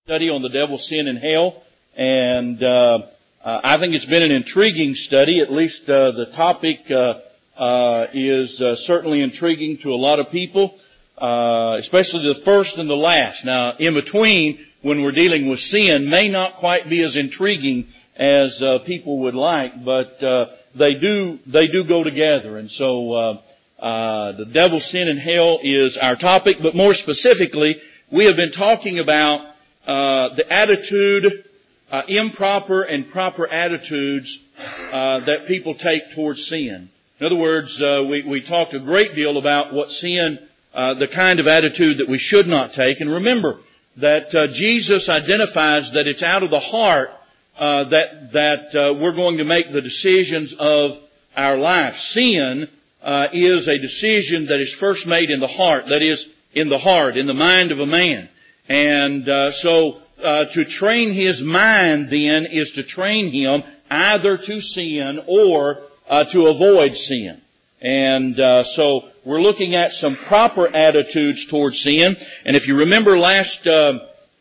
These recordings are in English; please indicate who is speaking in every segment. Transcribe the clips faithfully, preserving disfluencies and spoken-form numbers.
Speaker 1: Study on the devil, sin, and hell, and uh, uh, I think it's been an intriguing study. At least uh, the topic uh, uh, is uh, certainly intriguing to a lot of people, uh, especially the first and the last. Now, in between, when we're dealing with sin, may not quite be as intriguing as uh, people would like, but uh, they do they do go together. And so, uh, uh, the devil, sin, and hell is our topic. But more specifically, we have been talking about Uh, the attitude, uh, improper and proper attitudes uh, that people take towards sin. In other words, uh, we, we talked a great deal about what sin, uh, the kind of attitude that we should not take. And remember that uh, Jesus identifies that it's out of the heart uh, that that uh, we're going to make the decisions of our life. Sin uh, is a decision that is first made in the heart. That is, in the heart, in the mind of a man. And uh, so uh, to train his mind then is to train him either to sin or uh, to avoid sin. And uh, so we're looking at some proper attitudes towards sin. And if you remember last uh,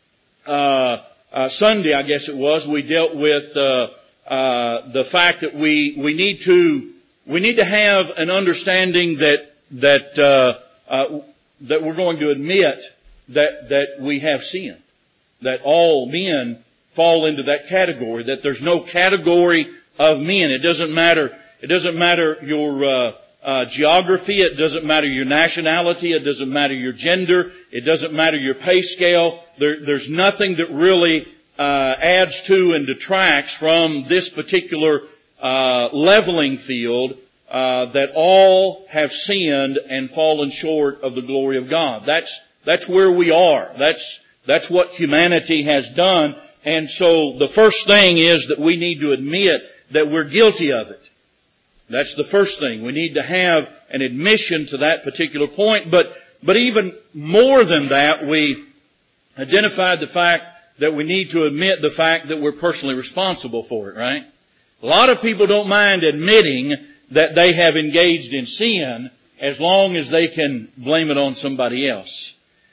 Speaker 1: uh, uh, Sunday, I guess it was, we dealt with uh, uh, the fact that we we need to we need to have an understanding that that uh, uh, that we're going to admit that, that we have sinned. That all men fall into that category. That there's no category of men. It doesn't matter, it doesn't matter your, uh, uh, geography. It doesn't matter your nationality. It doesn't matter your gender. It doesn't matter your pay scale. There, there's nothing that really, uh, adds to and detracts from this particular, uh, leveling field, uh, that all have sinned and fallen short of the glory of God. That's That's where we are. That's, that's what humanity has done. And so the first thing is that we need to admit that we're guilty of it. That's the first thing. We need to have an admission to that particular point. But, but even more than that, we identified the fact that we need to admit the fact that we're personally responsible for it, right? A lot of people don't mind admitting that they have engaged in sin as long as they can blame it on somebody else.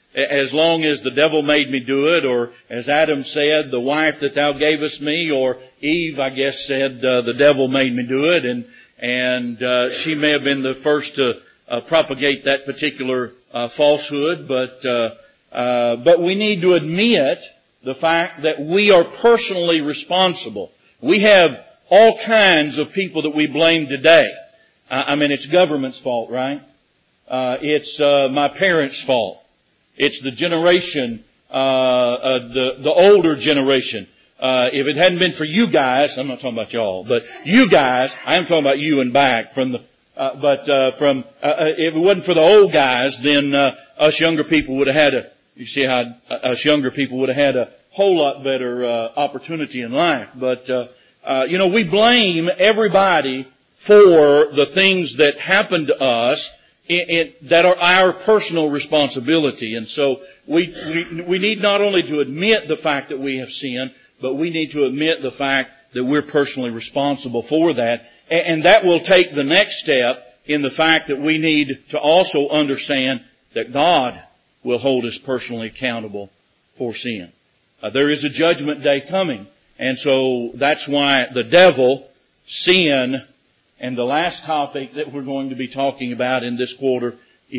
Speaker 1: As long as the devil made me do it, or as Adam said, the wife that thou gavest me, or Eve, I guess, said, uh, the devil made me do it, and and uh, she may have been the first to uh, propagate that particular uh, falsehood, but uh, uh, but we need to admit the fact that we are personally responsible. We have all kinds of people that we blame today. I, I mean, it's government's fault, right? Uh, it's uh, my parents' fault. It's the generation, uh, uh, the, the older generation. Uh, if it hadn't been for you guys, I'm not talking about y'all, but you guys, I am talking about you and back from the, uh, but, uh, from, uh, if it wasn't for the old guys, then, uh, us younger people would have had a, you see how us younger people would have had a whole lot better, uh, opportunity in life. But, uh, uh, you know, we blame everybody for the things that happen to us, It, it, that are our personal responsibility. And so we, we we need not only to admit the fact that we have sinned, but we need to admit the fact that we're personally responsible for that. And, and that will take the next step in the fact that we need to also understand that God will hold us personally accountable for sin. Uh, there is a judgment day coming. And so that's why the devil, sin, and the last topic that we're going to be talking about in this quarter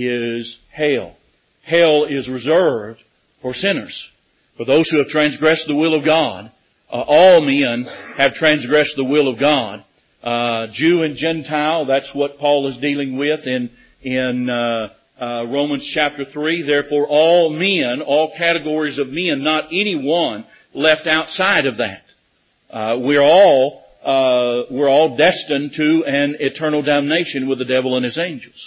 Speaker 1: is hell. Hell is reserved for sinners, for those who have transgressed the will of God. Uh, all men have transgressed the will of God. Uh, Jew and Gentile, that's what Paul is dealing with in, in uh, uh, Romans chapter three. Therefore all men, all categories of men, not any one left outside of that. Uh, we're all Uh, we're all destined to an eternal damnation with the devil and his angels.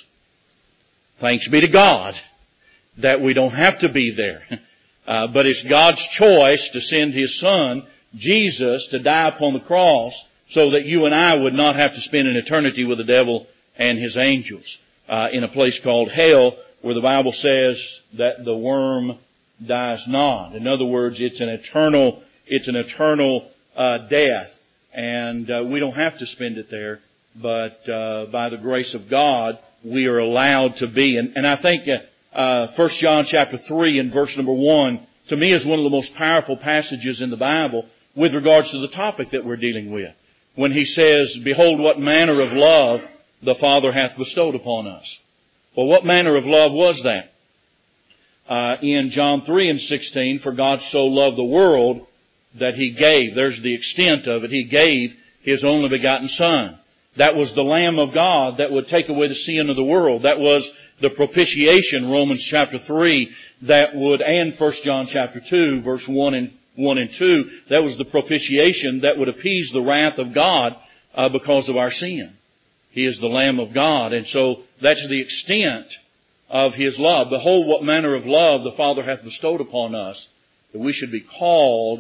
Speaker 1: Thanks be to God that we don't have to be there. Uh, but it's God's choice to send His Son, Jesus, to die upon the cross so that you and I would not have to spend an eternity with the devil and his angels uh, in a place called hell, where the Bible says that the worm dies not. In other words, it's an eternal, it's an eternal uh, death. And uh, we don't have to spend it there, but uh, by the grace of God, we are allowed to be. And, and I think uh, uh, First John chapter three and verse number one to me is one of the most powerful passages in the Bible with regards to the topic that we're dealing with. When he says, behold what manner of love the Father hath bestowed upon us. Well, what manner of love was that? Uh, in John three and sixteen, for God so loved the world that He gave. There's the extent of it. He gave His only begotten Son. That was the Lamb of God that would take away the sin of the world. That was the propitiation, Romans chapter three, that would, and First John chapter two, verse one and one and two, that was the propitiation that would appease the wrath of God uh, because of our sin. He is the Lamb of God, and so that's the extent of His love. Behold what manner of love the Father hath bestowed upon us, that we should be called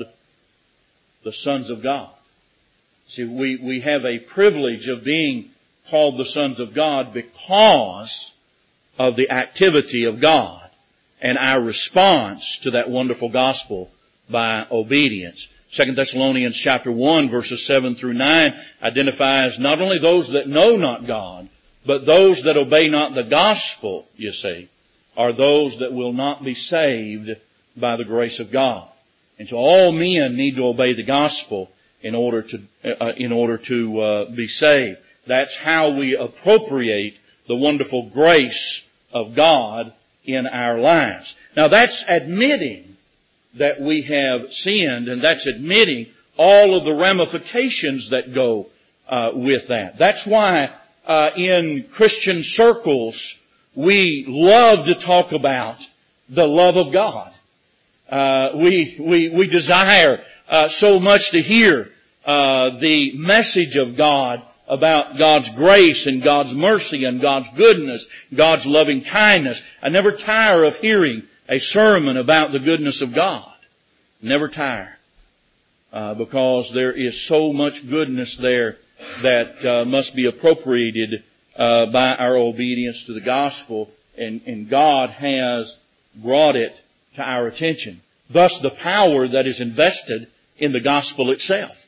Speaker 1: the sons of God. See, we, we have a privilege of being called the sons of God because of the activity of God and our response to that wonderful gospel by obedience. Second Thessalonians chapter one verses seven through nine identifies not only those that know not God, but those that obey not the gospel, you see, are those that will not be saved by the grace of God. And so all men need to obey the gospel in order to, uh, in order to uh, be saved. That's how we appropriate the wonderful grace of God in our lives. Now that's admitting that we have sinned, and that's admitting all of the ramifications that go uh, with that. That's why uh, in Christian circles we love to talk about the love of God. Uh, we we we desire uh, so much to hear uh, the message of God about God's grace and God's mercy and God's goodness, God's loving kindness. I never tire of hearing a sermon about the goodness of God. Never tire. Uh, because there is so much goodness there that uh, must be appropriated uh, by our obedience to the gospel, and, and God has brought it to our attention. Thus the power that is invested in the gospel itself.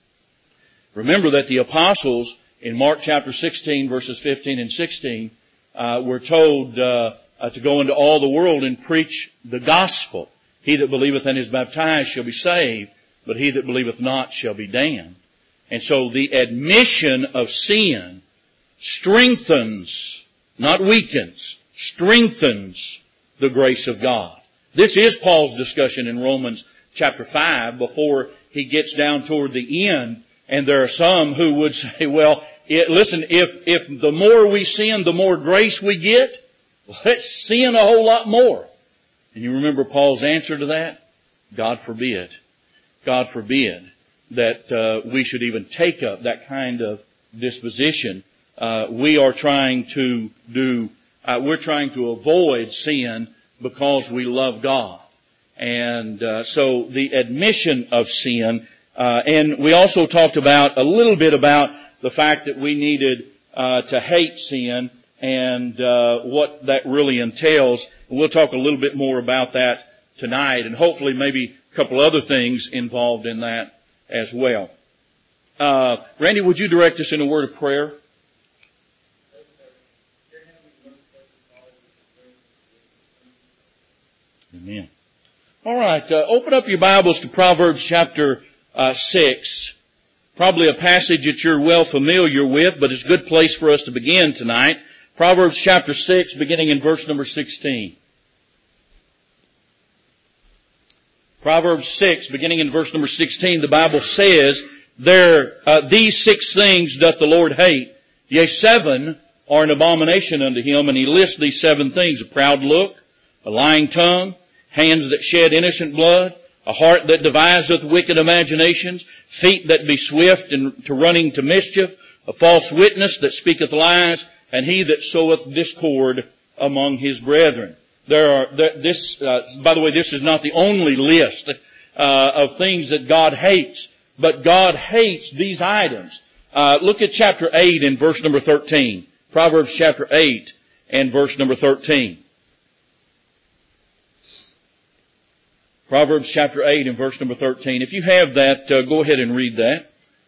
Speaker 1: Remember that the apostles in Mark chapter sixteen verses fifteen and sixteen uh, were told uh, uh, to go into all the world and preach the gospel. He that believeth and is baptized shall be saved, but he that believeth not shall be damned. And so the admission of sin strengthens, not weakens, strengthens the grace of God. This is Paul's discussion in Romans chapter five before he gets down toward the end. And there are some who would say, well, it, listen, if, if the more we sin, the more grace we get, let's sin a whole lot more. And you remember Paul's answer to that? God forbid. God forbid that uh, we should even take up that kind of disposition. Uh, we are trying to do, uh, we're trying to avoid sin because we love God. And uh, so the admission of sin, uh, and we also talked about a little bit about the fact that we needed uh, to hate sin and uh, what that really entails. We'll talk a little bit more about that tonight, and hopefully maybe a couple other things involved in that as well. Uh, Randy, would you direct us in a word of prayer? Amen. All right, uh, open up your Bibles to Proverbs chapter uh, six. Probably a passage that you're well familiar with, but it's a good place for us to begin tonight. Proverbs chapter six, beginning in verse number sixteen. Proverbs six, beginning in verse number sixteen, the Bible says, "There, uh, these six things doth the Lord hate. Yea, seven are an abomination unto Him." And He lists these seven things: a proud look, a lying tongue, hands that shed innocent blood, a heart that deviseth wicked imaginations, feet that be swift and to running to mischief, a false witness that speaketh lies, and he that soweth discord among his brethren. There are there, this. Uh, by the way, this is not the only list uh, of things that God hates, but God hates these items. Uh, look at chapter eight and verse number thirteen. Proverbs chapter eight and verse number thirteen. Proverbs chapter eight and verse number thirteen. If you have that, uh, go ahead and read that.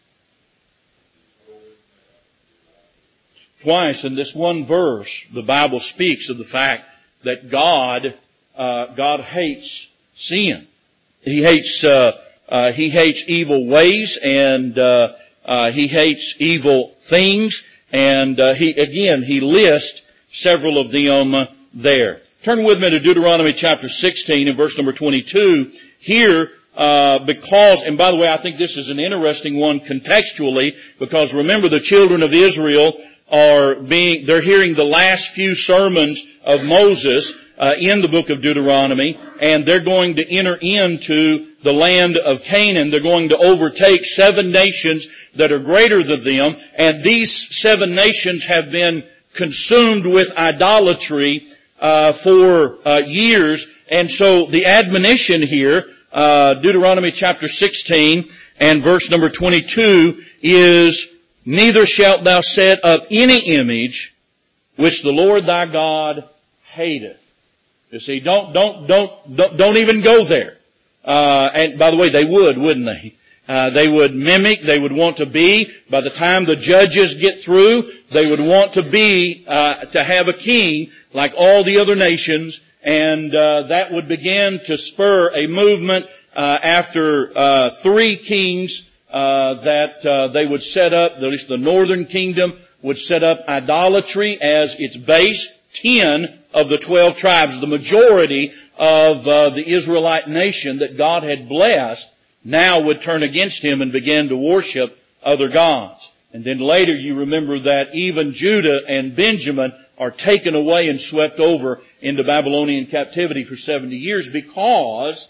Speaker 1: Twice in this one verse, the Bible speaks of the fact that God, uh, God hates sin. He hates, uh, uh, he hates evil ways, and, uh, uh, he hates evil things, and, uh, he, again, he lists several of them uh, there. Turn with me to Deuteronomy chapter sixteen and verse number twenty-two. Here, uh, because, and by the way, I think this is an interesting one contextually, because remember the children of Israel are being, they're hearing the last few sermons of Moses, uh, in the book of Deuteronomy, and they're going to enter into the land of Canaan. They're going to overtake seven nations that are greater than them, and these seven nations have been consumed with idolatry Uh, for uh, years. And so the admonition here, uh, Deuteronomy chapter sixteen and verse number twenty-two is, neither shalt thou set up any image which the Lord thy God hateth. You see, don't, don't, don't, don't, don't even go there. Uh, and by the way, they would, wouldn't they? Uh, they would mimic, they would want to be, by the time the judges get through, they would want to be, uh, to have a king like all the other nations, and, uh, that would begin to spur a movement, uh, after, uh, three kings, uh, that, uh, they would set up, at least the northern kingdom would set up idolatry as its base. Ten of the twelve tribes, the majority of, uh, the Israelite nation that God had blessed, now would turn against Him and begin to worship other gods. And then later you remember that even Judah and Benjamin are taken away and swept over into Babylonian captivity for seventy years because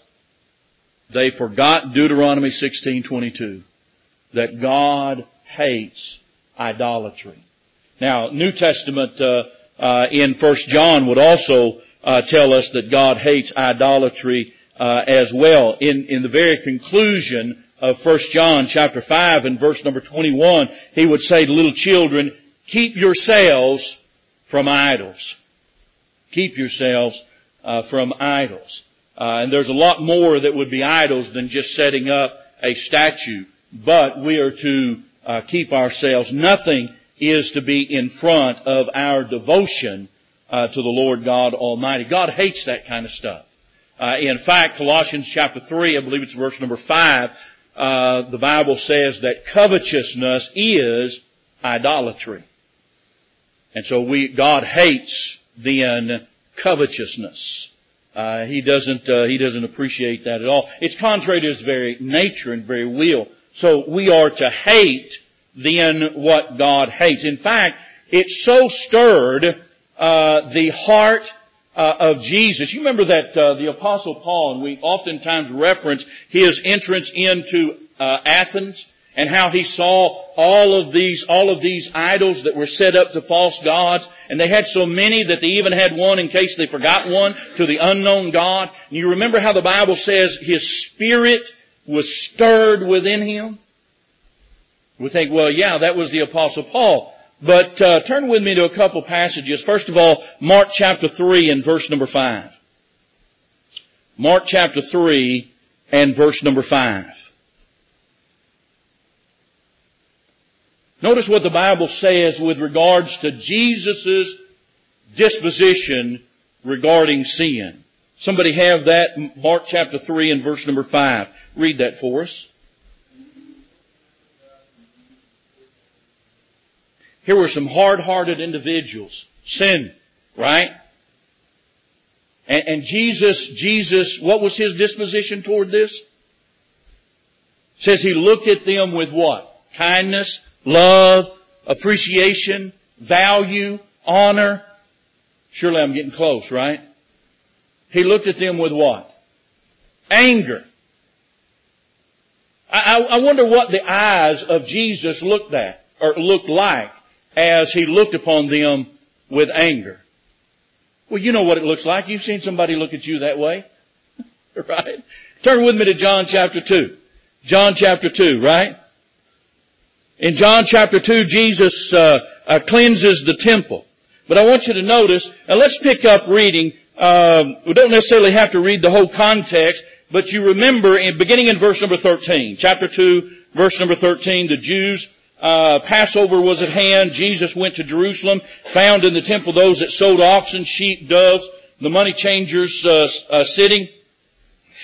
Speaker 1: they forgot Deuteronomy sixteen twenty-two, that God hates idolatry. Now, New Testament uh, uh, in First John would also uh, tell us that God hates idolatry Uh, as well. In, in the very conclusion of First John chapter five and verse number twenty-one, he would say to little children, keep yourselves from idols. Keep yourselves uh, from idols. Uh, and there's a lot more that would be idols than just setting up a statue. But we are to uh, keep ourselves. Nothing is to be in front of our devotion uh, to the Lord God Almighty. God hates that kind of stuff. Uh, in fact, Colossians chapter three, I believe it's verse number five, uh, the Bible says that covetousness is idolatry. And so we, God hates then covetousness. Uh, he doesn't, uh, he doesn't appreciate that at all. It's contrary to His very nature and very will. So we are to hate then what God hates. In fact, it so stirred, uh, the heart Uh, of Jesus. You remember that uh, the Apostle Paul, and we oftentimes reference his entrance into uh, Athens and how he saw all of these, all of these idols that were set up to false gods, and they had so many that they even had one in case they forgot one to the unknown God. And you remember how the Bible says his spirit was stirred within him? We think, well, yeah, that was the Apostle Paul. But uh, turn with me to a couple passages. First of all, Mark chapter three and verse number five. Mark chapter three and verse number five. Notice what the Bible says with regards to Jesus' disposition regarding sin. Somebody have that? Mark chapter three and verse number five. Read that for us. Here were some hard-hearted individuals, sin, right? And, and Jesus, Jesus, what was His disposition toward this? It says He looked at them with what? Kindness, love, appreciation, value, honor. Surely I'm getting close, right? He looked at them with what? Anger. I, I wonder what the eyes of Jesus looked at, or looked like, as He looked upon them with anger. Well, you know what it looks like. You've seen somebody look at you that way. Right? Turn with me to John chapter two. John chapter two, right? In John chapter two, Jesus uh, uh, cleanses the temple. But I want you to notice, now let's pick up reading. Um, we don't necessarily have to read the whole context, but you remember, in beginning in verse number thirteen, chapter two, verse number thirteen, the Jews, Uh, Passover was at hand. Jesus went to Jerusalem, found in the temple those that sold oxen, sheep, doves, the money changers uh, uh, sitting.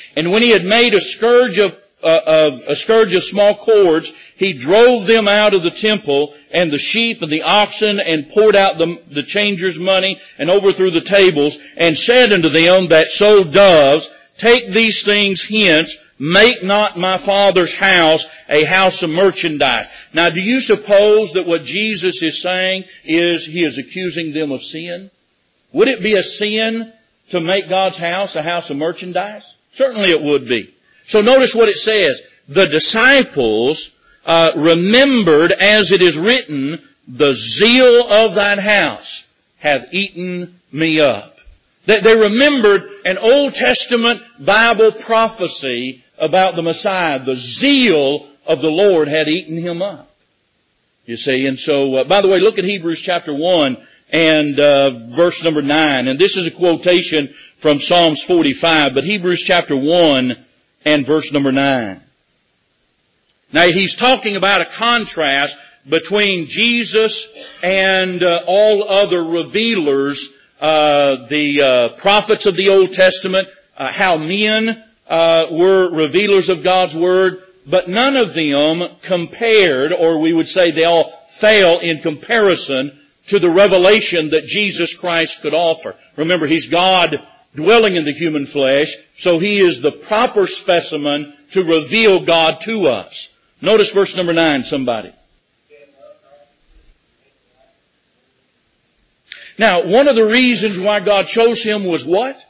Speaker 1: And when he had made a scourge of, uh, of a scourge of small cords, he drove them out of the temple, and the sheep and the oxen, and poured out the, the changers' money, and overthrew the tables, and said unto them that sold doves, take these things hence, make not my Father's house a house of merchandise. Now, do you suppose that what Jesus is saying is he is accusing them of sin? Would it be a sin to make God's house a house of merchandise? Certainly it would be. So notice what it says. The disciples uh, remembered, as it is written, the zeal of thine house hath eaten me up. They, they remembered an Old Testament Bible prophecy about the Messiah. The zeal of the Lord had eaten him up. You see, and so, uh, by the way, look at Hebrews chapter one and uh, verse number nine. And this is a quotation from Psalms forty-five, but Hebrews chapter one and verse number nine. Now, he's talking about a contrast between Jesus and uh, all other revealers, uh, the uh, prophets of the Old Testament, uh, how men uh, were revealers of God's Word, but none of them compared, or we would say they all fail in comparison to the revelation that Jesus Christ could offer. Remember, He's God dwelling in the human flesh, so He is the proper specimen to reveal God to us. Notice verse number nine, somebody. Now, one of the reasons why God chose him was what?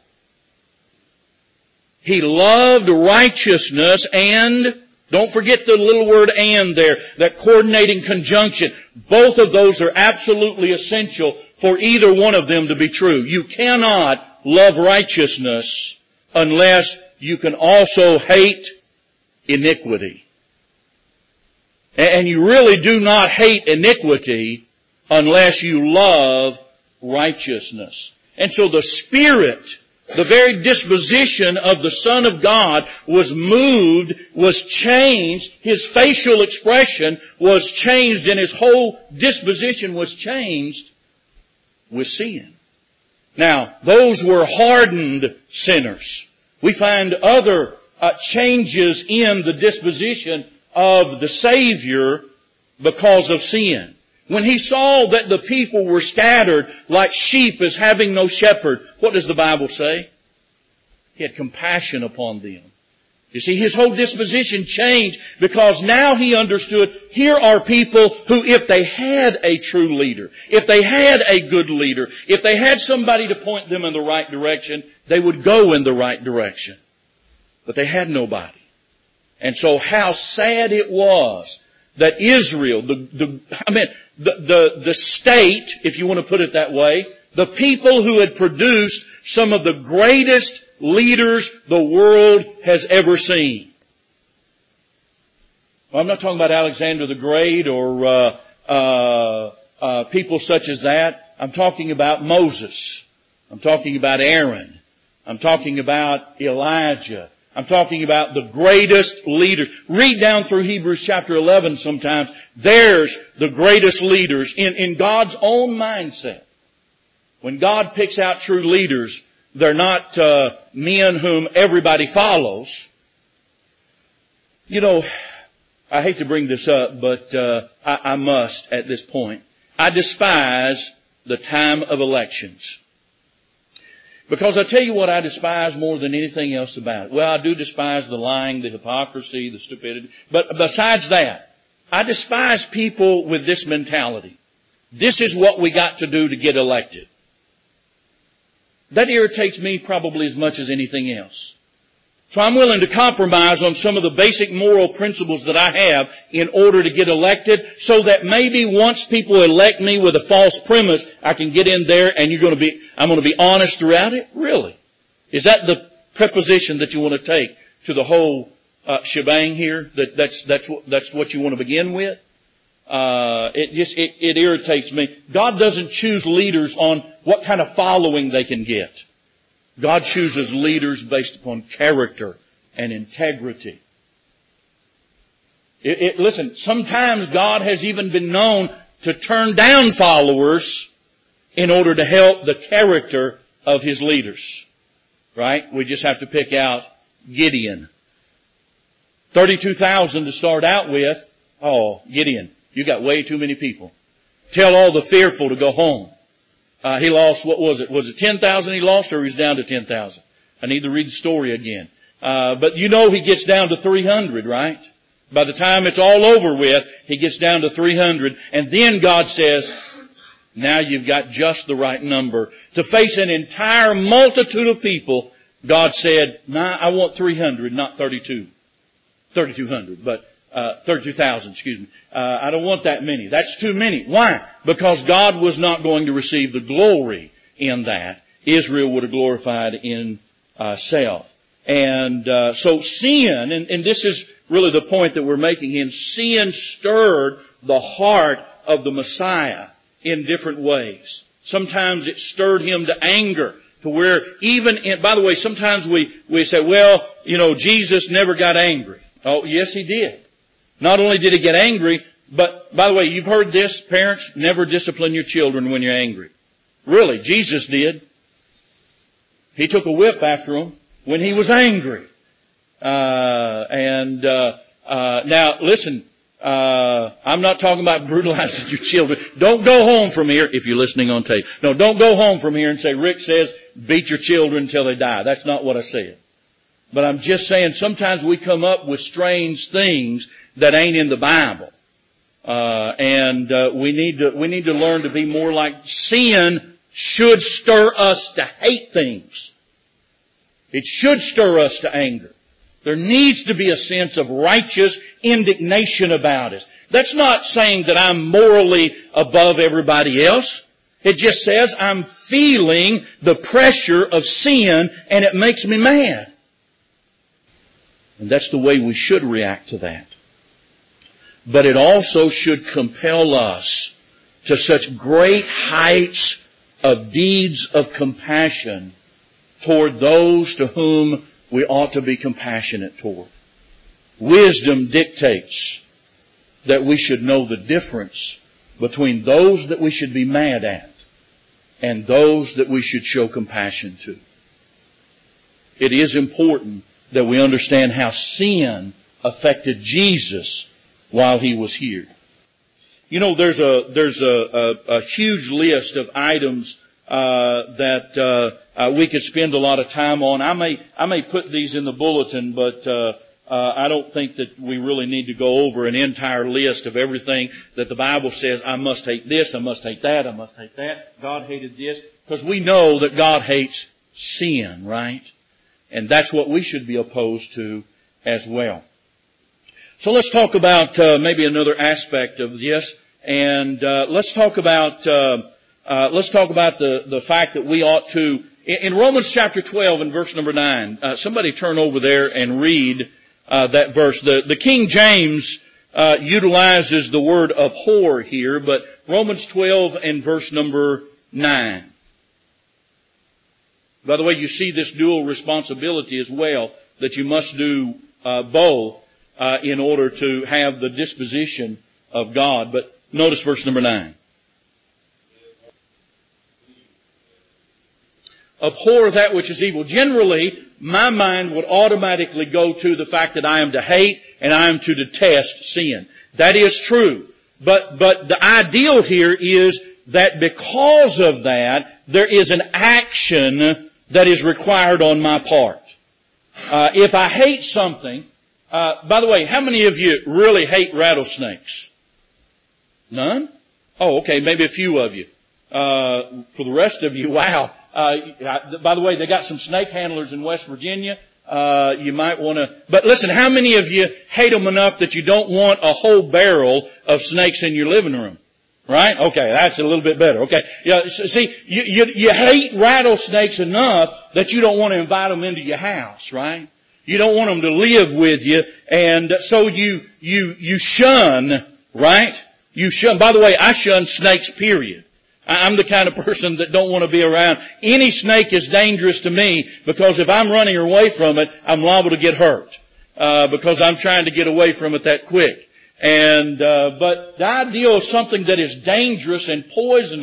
Speaker 1: He loved righteousness and, don't forget the little word and there, that coordinating conjunction. Both of those are absolutely essential for either one of them to be true. You cannot love righteousness unless you can also hate iniquity. And you really do not hate iniquity unless you love righteousness. And so the Spirit, the very disposition of the Son of God was moved, was changed. His facial expression was changed and His whole disposition was changed with sin. Now, those were hardened sinners. We find other uh, changes in the disposition of the Savior because of sin. When He saw that the people were scattered like sheep as having no shepherd, what does the Bible say? He had compassion upon them. You see, His whole disposition changed because now He understood here are people who, if they had a true leader, if they had a good leader, if they had somebody to point them in the right direction, they would go in the right direction. But they had nobody. And so how sad it was that Israel, the, the, I mean, the, the, the state, if you want to put it that way, the people who had produced some of the greatest leaders the world has ever seen. Well, I'm not talking about Alexander the Great or uh, uh, uh, people such as that. I'm talking about Moses. I'm talking about Aaron. I'm talking about Elijah. I'm talking about the greatest leaders. Read down through Hebrews chapter eleven sometimes. There's the greatest leaders in, in God's own mindset. When God picks out true leaders, they're not uh, men whom everybody follows. You know, I hate to bring this up, but uh, I, I must at this point. I despise the time of elections. Because I tell you what I despise more than anything else about it. Well, I do despise the lying, the hypocrisy, the stupidity. But besides that, I despise people with this mentality. This is what we got to do to get elected. That irritates me probably as much as anything else. So I'm willing to compromise on some of the basic moral principles that I have in order to get elected so that maybe once people elect me with a false premise, I can get in there and you're going to be, I'm going to be honest throughout it? Really? Is that the preposition that you want to take to the whole uh, shebang here? That that's, that's what, that's what you want to begin with? Uh, it just, it, it irritates me. God doesn't choose leaders on what kind of following they can get. God chooses leaders based upon character and integrity. It, it, listen, sometimes God has even been known to turn down followers in order to help the character of His leaders. Right? We just have to pick out Gideon. thirty-two thousand to start out with. Oh, Gideon, you got way too many people. Tell all the fearful to go home. Uh, he lost, what was it? Was it ten thousand he lost, or he's down to ten thousand? I need to read the story again. Uh, but you know he gets down to three hundred, right? By the time it's all over with, he gets down to three hundred. And then God says, now you've got just the right number. To face an entire multitude of people, God said, nah, I want three hundred, not thirty-two. thirty-two hundred, but uh thirty-two thousand, excuse me. Uh I don't want that many. That's too many. Why? Because God was not going to receive the glory in that. Israel would have glorified in uh self. And uh so sin, and, and this is really the point that we're making in sin stirred the heart of the Messiah in different ways. Sometimes it stirred him to anger, to where even in, by the way, sometimes we, we say, well, you know, Jesus never got angry. Oh, yes, he did. Not only did he get angry, but by the way, you've heard this, parents, never discipline your children when you're angry. Really, Jesus did. He took a whip after them when he was angry. Uh, and, uh, uh, now listen, uh, I'm not talking about brutalizing your children. Don't go home from here, if you're listening on tape. No, don't go home from here and say, Rick says, beat your children until they die. That's not what I said. But I'm just saying sometimes we come up with strange things that ain't in the Bible. Uh, and, uh, we need to, we need to learn to be more like sin should stir us to hate things. It should stir us to anger. There needs to be a sense of righteous indignation about it. That's not saying that I'm morally above everybody else. It just says I'm feeling the pressure of sin and it makes me mad. And that's the way we should react to that. But it also should compel us to such great heights of deeds of compassion toward those to whom we ought to be compassionate toward. Wisdom dictates that we should know the difference between those that we should be mad at and those that we should show compassion to. It is important that we understand how sin affected Jesus while he was here. You know, there's a there's a, a, a huge list of items uh, that uh, uh, we could spend a lot of time on. I may I may put these in the bulletin, but uh, uh, I don't think that we really need to go over an entire list of everything that the Bible says. I must hate this, I must hate that, I must hate that. God hated this, because we know that God hates sin, right? And that's what we should be opposed to as well. So let's talk about uh, maybe another aspect of this, and uh, let's talk about uh, uh, let's talk about the the fact that we ought to. In, in Romans chapter twelve and verse number nine, uh, somebody turn over there and read uh, that verse. The the King James uh, utilizes the word abhor here, but Romans twelve and verse number nine. By the way, you see this dual responsibility as well, that you must do uh, both uh, in order to have the disposition of God. But notice verse number nine. Abhor that which is evil. Generally, my mind would automatically go to the fact that I am to hate and I am to detest sin. That is true. But, but the ideal here is that because of that, there is an action that is required on my part. Uh, if I hate something, uh, by the way, how many of you really hate rattlesnakes? None? Oh, okay, maybe a few of you. Uh, for the rest of you, wow. Uh, by the way, they got some snake handlers in West Virginia. Uh, you might want to, but listen, how many of you hate them enough that you don't want a whole barrel of snakes in your living room? Right? Okay, that's a little bit better. Okay. Yeah, see, you, you, you hate rattlesnakes enough that you don't want to invite them into your house, right? You don't want them to live with you, and so you, you, you shun, right? You shun, by the way, I shun snakes, period. I'm the kind of person that don't want to be around. Any snake is dangerous to me because if I'm running away from it, I'm liable to get hurt, uh, because I'm trying to get away from it that quick. And, uh, but the idea of something that is dangerous and poisonous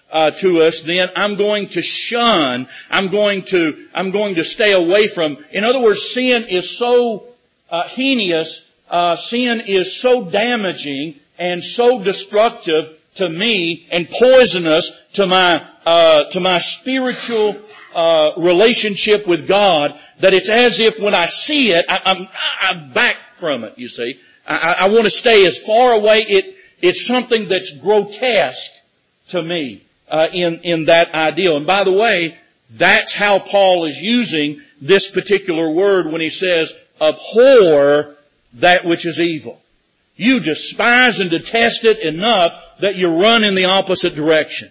Speaker 1: uh, to us, then I'm going to shun. I'm going to, I'm going to stay away from. In other words, sin is so uh, heinous. Uh, sin is so damaging and so destructive to me and poisonous to my, uh, to my spiritual, uh, relationship with God that it's as if when I see it, I, I'm, I'm back from it, you see. I, I want to stay as far away. It, it's something that's grotesque to me, uh, in, in that ideal. And by the way, that's how Paul is using this particular word when he says, abhor that which is evil. You despise and detest it enough that you run in the opposite direction.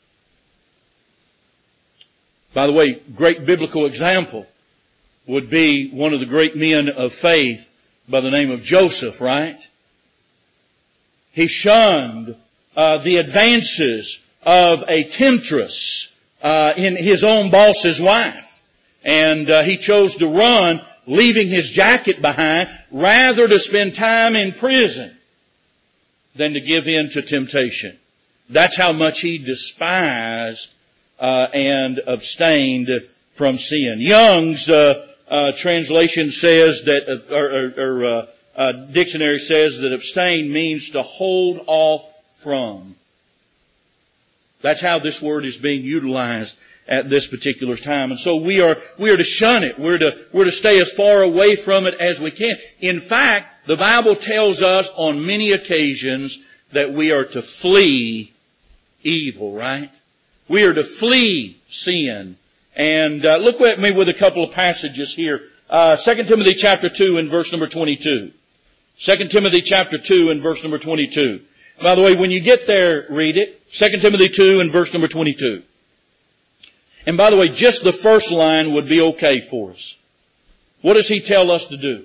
Speaker 1: By the way, great biblical example would be one of the great men of faith by the name of Joseph, right? He shunned uh, the advances of a temptress uh, in his own boss's wife. And uh, he chose to run, leaving his jacket behind, rather to spend time in prison than to give in to temptation. That's how much he despised uh, and abstained from sin. Young's uh, uh, translation says that, uh, or, or, or uh, uh, dictionary says that abstain means to hold off from. That's how this word is being utilized at this particular time. And so we are, we are to shun it. We're to, we're to stay as far away from it as we can. In fact, the Bible tells us on many occasions that we are to flee evil, right? We are to flee sin. And uh, look at me with a couple of passages here. Uh, Second Timothy chapter two and verse number twenty-two. Second Timothy chapter two and verse number twenty-two. By the way, when you get there, read it. Second Timothy two and verse number twenty-two. And by the way, just the first line would be okay for us. What does he tell us to do?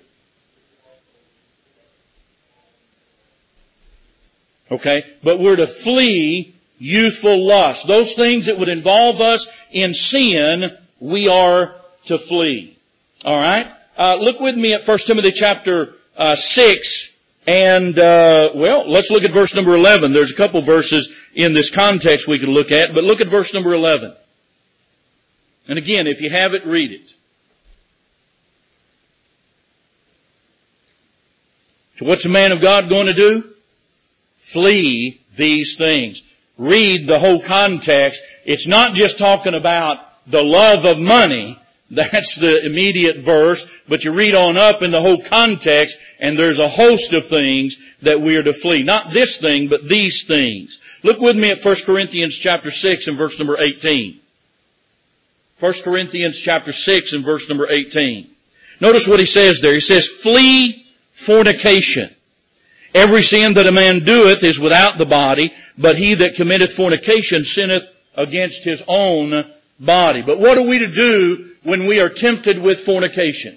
Speaker 1: Okay? But we're to flee youthful lust. Those things that would involve us in sin, we are to flee. Alright? Uh, look with me at First Timothy chapter uh, six. And, uh, well, let's look at verse number eleven. There's a couple verses in this context we could look at, but look at verse number eleven. And again, if you have it, read it. So what's a man of God going to do? Flee these things. Read the whole context. It's not just talking about the love of money. That's the immediate verse. But you read on up in the whole context, and there's a host of things that we are to flee. Not this thing, but these things. Look with me at First Corinthians chapter six and verse number eighteen. First Corinthians chapter six and verse number eighteen. Notice what he says there. He says, flee fornication. Every sin that a man doeth is without the body, but he that committeth fornication sinneth against his own body. But what are we to do when we are tempted with fornication?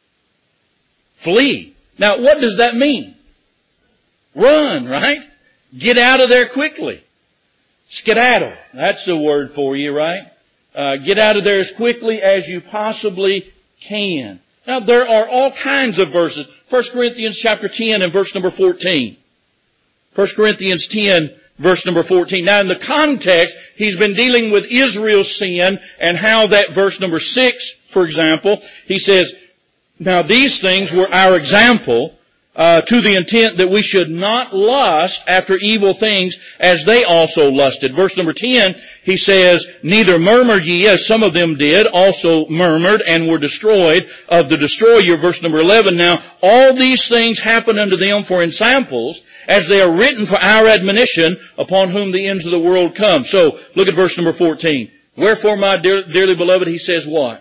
Speaker 1: Flee. Now, what does that mean? Run, right? Get out of there quickly. Skedaddle. That's the word for you, right? Uh, get out of there as quickly as you possibly can. Now, there are all kinds of verses. First Corinthians chapter ten and verse number fourteen. First Corinthians ten, verse number fourteen. Now, in the context, he's been dealing with Israel's sin and how that verse number six, for example, he says, now these things were our example, Uh, to the intent that we should not lust after evil things as they also lusted. Verse number ten, he says, neither murmur ye as some of them did, also murmured and were destroyed of the destroyer. Verse number eleven, now all these things happen unto them for ensamples, as they are written for our admonition, upon whom the ends of the world come. So, look at verse number fourteen. Wherefore, my dear, dearly beloved, he says what?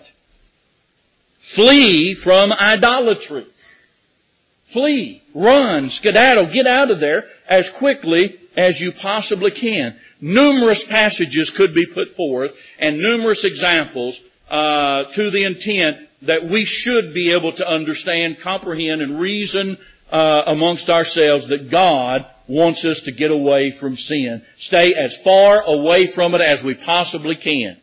Speaker 1: Flee from idolatry. Flee, run, skedaddle, get out of there as quickly as you possibly can. Numerous passages could be put forth and numerous examples uh, to the intent that we should be able to understand, comprehend, and reason uh, amongst ourselves that God wants us to get away from sin. Stay as far away from it as we possibly can.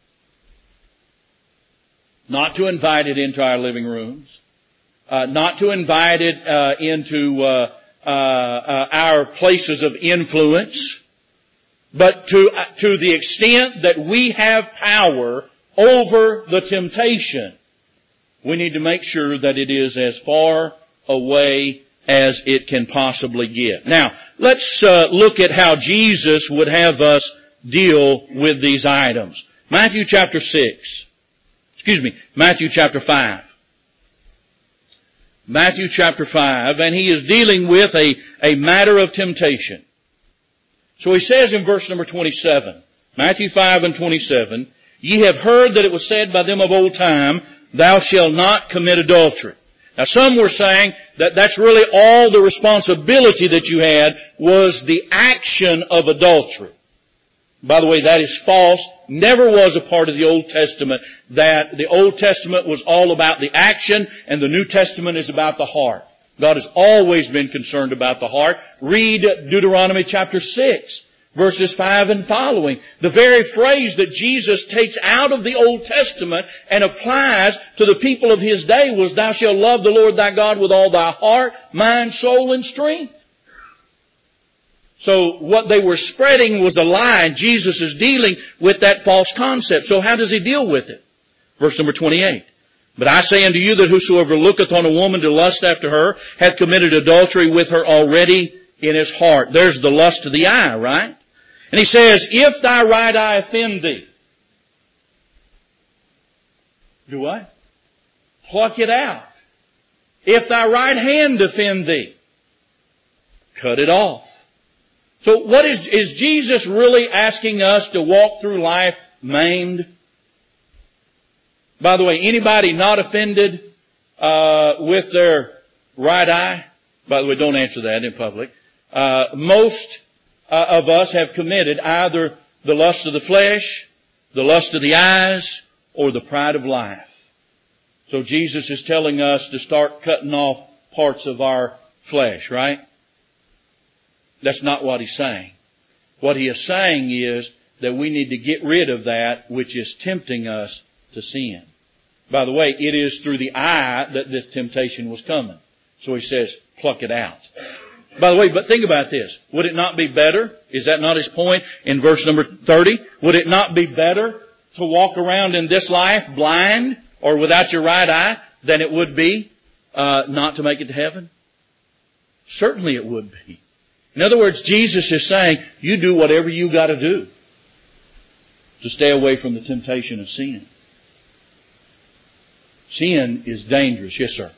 Speaker 1: Not to invite it into our living rooms. Uh, not to invite it uh, into uh, uh, uh, our places of influence. But to, to the extent that we have power over the temptation, we need to make sure that it is as far away as it can possibly get. Now, let's uh, look at how Jesus would have us deal with these items. Matthew chapter six. Excuse me, Matthew chapter five. Matthew chapter five, and he is dealing with a, a matter of temptation. So he says in verse number twenty-seven, Matthew five and twenty-seven, ye have heard that it was said by them of old time, thou shalt not commit adultery. Now some were saying that that's really all the responsibility that you had was the action of adultery. By the way, that is false. Never was a part of the Old Testament that the Old Testament was all about the action and the New Testament is about the heart. God has always been concerned about the heart. Read Deuteronomy chapter six, verses five and following. The very phrase that Jesus takes out of the Old Testament and applies to the people of His day was, thou shalt love the Lord thy God with all thy heart, mind, soul, and strength. So what they were spreading was a lie, and Jesus is dealing with that false concept. So how does He deal with it? Verse number twenty-eight. But I say unto you that whosoever looketh on a woman to lust after her hath committed adultery with her already in his heart. There's the lust of the eye, right? And he says, if thy right eye offend thee, do what? Pluck it out. If thy right hand offend thee, cut it off. So what is, is Jesus really asking us to walk through life maimed? By the way, anybody not offended uh with their right eye? By the way, don't answer that in public. Uh most uh, of us have committed either the lust of the flesh, the lust of the eyes, or the pride of life. So Jesus is telling us to start cutting off parts of our flesh, right? That's not what He's saying. What He is saying is that we need to get rid of that which is tempting us to sin. By the way, it is through the eye that this temptation was coming. So He says, pluck it out. By the way, but think about this. Would it not be better? Is that not His point in verse number thirty? Would it not be better to walk around in this life blind or without your right eye than it would be uh, not to make it to heaven? Certainly it would be. In other words, Jesus is saying, you do whatever you got to do to stay away from the temptation of sin. Sin is dangerous. Yes, sir.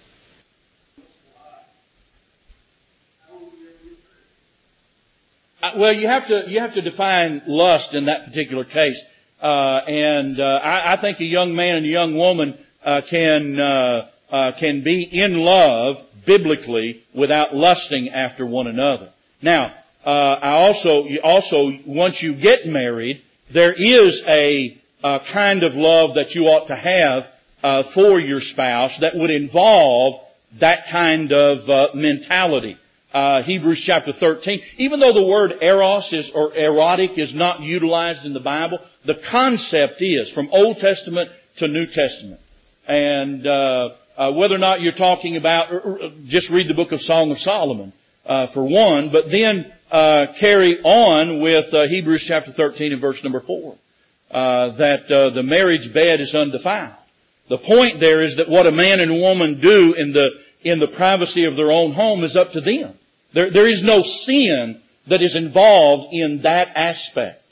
Speaker 1: Uh, well, you have to you have to define lust in that particular case, uh, and uh, I, I think a young man and a young woman uh, can uh, uh, can be in love biblically without lusting after one another. Now, uh, I also, also, once you get married, there is a, a kind of love that you ought to have, uh, for your spouse that would involve that kind of, uh, mentality. Uh, Hebrews chapter thirteen, even though the word eros is, or erotic is not utilized in the Bible, the concept is from Old Testament to New Testament. And, uh, uh, whether or not you're talking about, just read the book of Song of Solomon. Uh, for one, but then uh, carry on with uh, Hebrews chapter thirteen and verse number four, uh, that uh, the marriage bed is undefiled. The point there is that what a man and a woman do in the in the privacy of their own home is up to them. There, there is no sin that is involved in that aspect.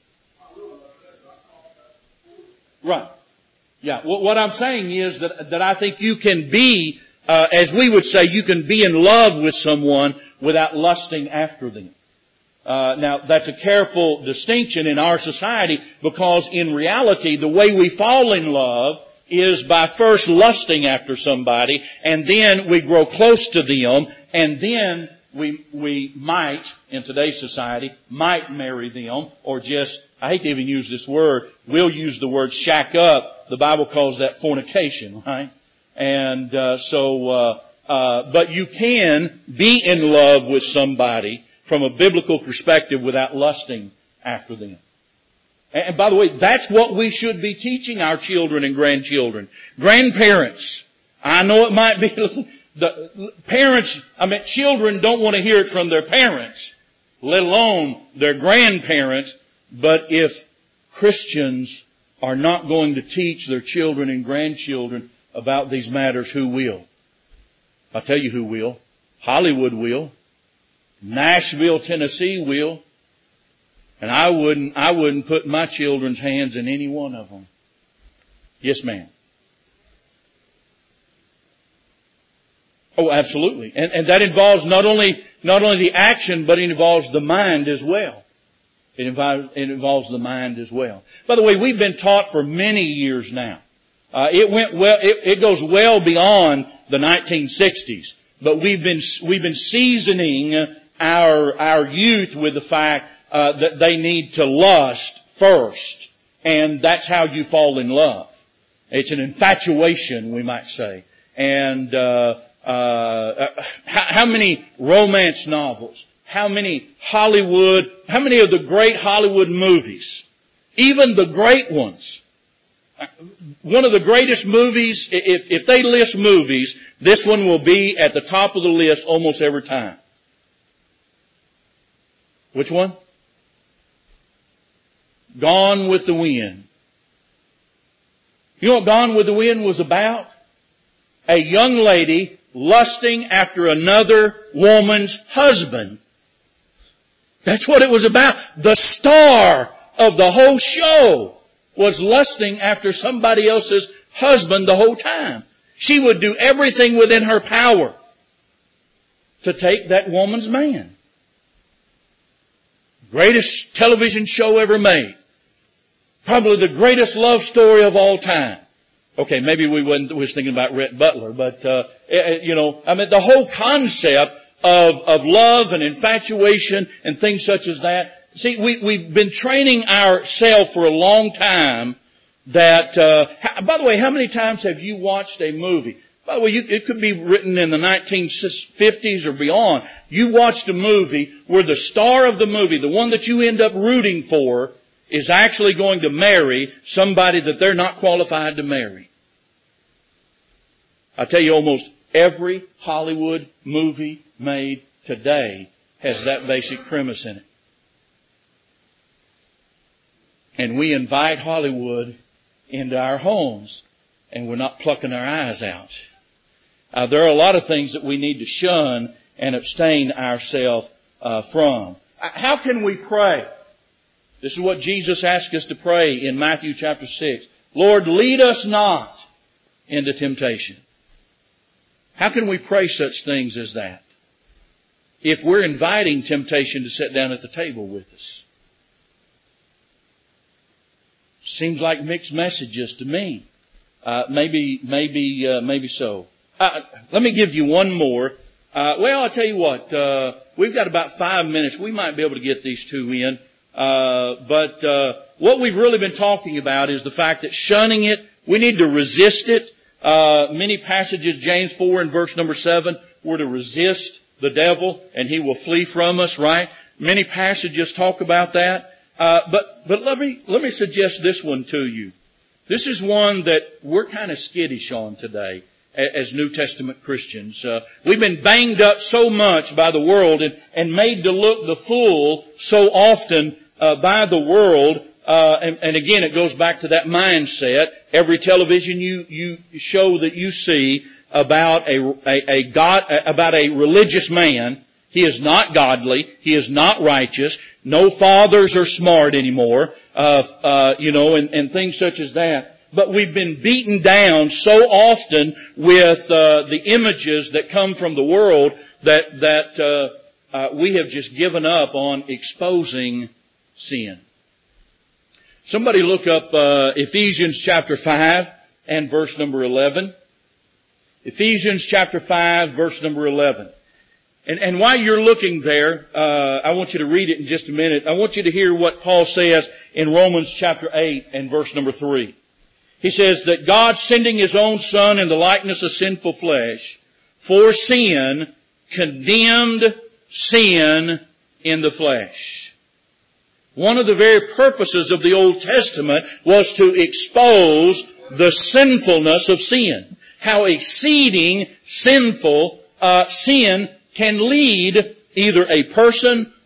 Speaker 1: Right? Yeah. What I'm saying is that that I think you can be, uh, as we would say, you can be in love with someone without lusting after them. Uh, now, that's a careful distinction in our society because in reality, the way we fall in love is by first lusting after somebody and then we grow close to them and then we, we might, in today's society, might marry them or just, I hate to even use this word, we'll use the word shack up. The Bible calls that fornication, right? And, uh, so, uh, Uh, but you can be in love with somebody from a biblical perspective without lusting after them. And, and by the way, that's what we should be teaching our children and grandchildren. Grandparents, I know it might be, listen, the parents, I mean, children don't want to hear it from their parents. let alone their grandparents. But if Christians are not going to teach their children and grandchildren about these matters, who will? I'll tell you who will. Hollywood will. Nashville, Tennessee will. And I wouldn't, I wouldn't put my children's hands in any one of them. Yes, ma'am. Oh, absolutely. And, and that involves not only, not only the action, but it involves the mind as well. It involves, it involves the mind as well. By the way, we've been taught for many years now. Uh, it went well, it, it goes well beyond the nineteen sixties. But we've been, we've been seasoning our, our youth with the fact, uh, that they need to lust first. And that's how you fall in love. It's an infatuation, we might say. And, uh, uh, how, how many romance novels? How many Hollywood, how many of the great Hollywood movies? Even the great ones. One of the greatest movies, if, if they list movies, this one will be at the top of the list almost every time. Which one? Gone with the Wind. You know what Gone with the Wind was about? A young lady lusting after another woman's husband. That's what it was about. The star of the whole show was lusting after somebody else's husband the whole time. She would do everything within her power to take that woman's man. Greatest television show ever made. Probably the greatest love story of all time. Okay, maybe we wasn't, was thinking about Rhett Butler, but, uh, you know, I mean, the whole concept of, of love and infatuation and things such as that. See, we, we've been training ourselves for a long time that, uh, how, by the way, how many times have you watched a movie? By the way, you, it could be written in the nineteen fifties or beyond. You watched a movie where the star of the movie, the one that you end up rooting for, is actually going to marry somebody that they're not qualified to marry. I tell you, almost every Hollywood movie made today has that basic premise in it. And we invite Hollywood into our homes, and we're not plucking our eyes out. Uh, there are a lot of things that we need to shun and abstain ourselves uh, from. Uh, how can we pray? This is what Jesus asked us to pray in Matthew chapter six. Lord, lead us not into temptation. How can we pray such things as that if we're inviting temptation to sit down at the table with us? Seems like mixed messages to me. Uh, maybe, maybe, uh, maybe so. Uh, let me give you one more. Uh, well, I'll tell you what, uh, we've got about five minutes. We might be able to get these two in. Uh, but, uh, what we've really been talking about is the fact that shunning it, we need to resist it. Uh, many passages, James four and verse number seven, we're to resist the devil and he will flee from us, right? Many passages talk about that. Uh, but, but let me, let me suggest this one to you. This is one that we're kind of skittish on today as New Testament Christians. Uh, we've been banged up so much by the world and, and made to look the fool so often uh, by the world. Uh, and, and again, it goes back to that mindset. Every television you, you show that you see about a, a, a God, about a religious man, he is not godly. He is not righteous. No fathers are smart anymore. Uh, uh, you know, and, and things such as that. But we've been beaten down so often with uh, the images that come from the world that that uh, uh, we have just given up on exposing sin. Somebody look up uh, Ephesians chapter five and verse number eleven. Ephesians chapter five, verse number eleven. And, and while you're looking there, uh, I want you to read it in just a minute. I want you to hear what Paul says in Romans chapter eight and verse number three. He says that God, sending His own Son in the likeness of sinful flesh, for sin, condemned sin in the flesh. One of the very purposes of the Old Testament was to expose the sinfulness of sin. How exceeding sinful uh, sin can lead either a person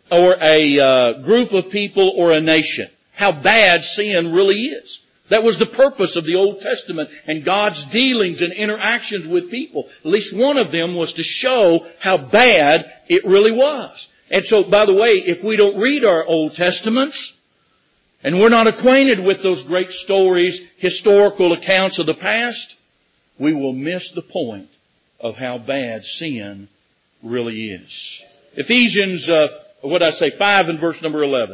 Speaker 1: or a uh, group of people or a nation. How bad sin really is. That was the purpose of the Old Testament and God's dealings and interactions with people. At least one of them was to show how bad it really was. And so, by the way, if we don't read our Old Testaments, and we're not acquainted with those great stories, historical accounts of the past, we will miss the point of how bad sin really is. Ephesians, uh, what did I say, five and verse number eleven.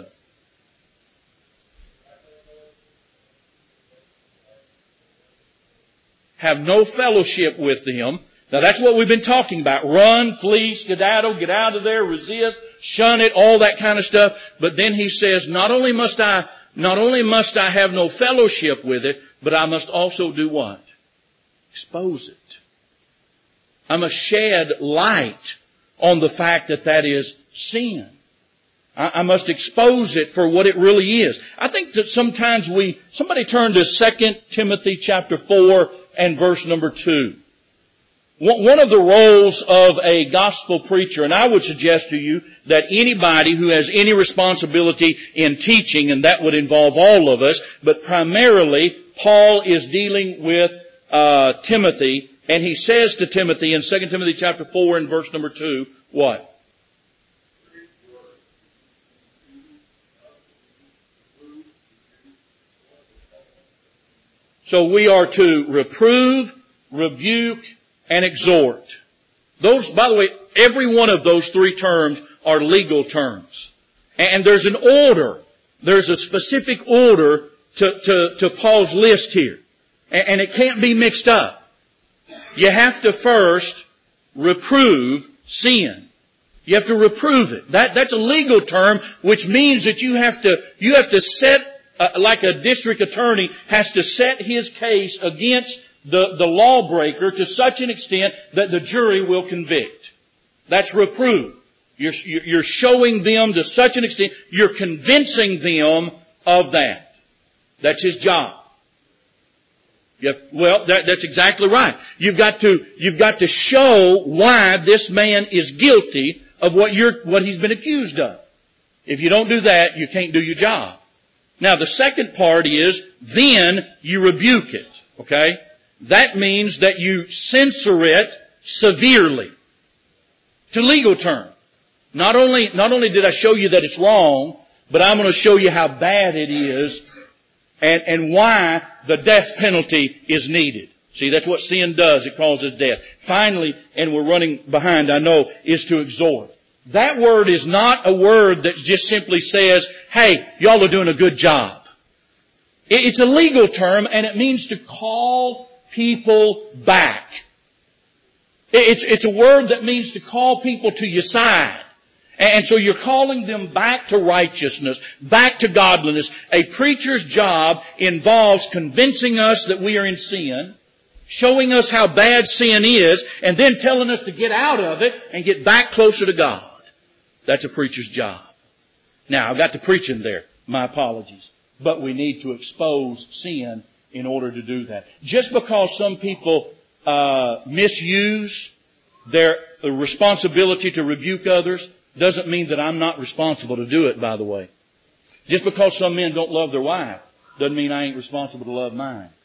Speaker 1: Have no fellowship with them. Now that's what we've been talking about. Run, flee, skedaddle, get out of there, resist, shun it, all that kind of stuff. But then he says, not only must I, not only must I have no fellowship with it, but I must also do what? Expose it. I must shed light on the fact that that is sin. I, I must expose it for what it really is. I think that sometimes we, somebody turn to Second Timothy chapter four and verse number two. One of the roles of a gospel preacher, and I would suggest to you that anybody who has any responsibility in teaching, and that would involve all of us, but primarily Paul is dealing with uh Timothy, and he says to Timothy in Second Timothy chapter four and verse number two, what? So we are to reprove, rebuke, and exhort. Those, by the way, every one of those three terms are legal terms. And there's an order. There's a specific order to, to, to Paul's list here. And it can't be mixed up. You have to first reprove sin. You have to reprove it. That, that's a legal term, which means that you have to, you have to set, uh, like a district attorney has to set his case against the, the lawbreaker to such an extent that the jury will convict. That's reprove. You're, you're showing them to such an extent, you're convincing them of that. That's his job. Yep. Well, that, that's exactly right. You've got to, you've got to show why this man is guilty of what you're, what he's been accused of. If you don't do that, you can't do your job. Now, the second part is, then you rebuke it. Okay? That means that you censor it severely. It's a legal term. Not only, not only did I show you that it's wrong, but I'm going to show you how bad it is and, and why the death penalty is needed. See, that's what sin does. It causes death. Finally, and we're running behind, I know, is to exhort. That word is not a word that just simply says, hey, y'all are doing a good job. It's a legal term, and it means to call people back. It's, it's a word that means to call people to your side. And so you're calling them back to righteousness, back to godliness. A preacher's job involves convincing us that we are in sin, showing us how bad sin is, and then telling us to get out of it and get back closer to God. That's a preacher's job. Now, I've got the preaching there. My apologies. But we need to expose sin in order to do that. Just because some people uh misuse their responsibility to rebuke others doesn't mean that I'm not responsible to do it, by the way. Just because some men don't love their wife doesn't mean I ain't responsible to love mine.